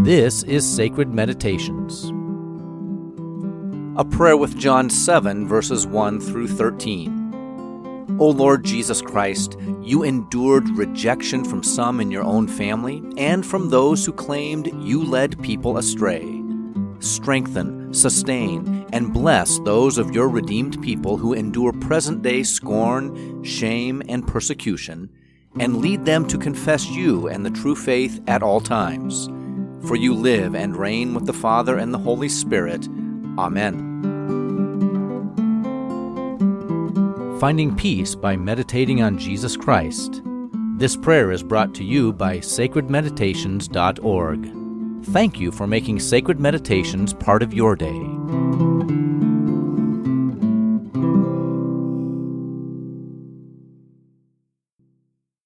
This is Sacred Meditations. A prayer with John 7, verses 1 through 13. O Lord Jesus Christ, you endured rejection from some in your own family and from those who claimed you led people astray. Strengthen, sustain, and bless those of your redeemed people who endure present-day scorn, shame, and persecution, and lead them to confess you and the true faith at all times. For you live and reign with the Father and the Holy Spirit. Amen. Finding peace by meditating on Jesus Christ. This prayer is brought to you by sacredmeditations.org. Thank you for making Sacred Meditations part of your day.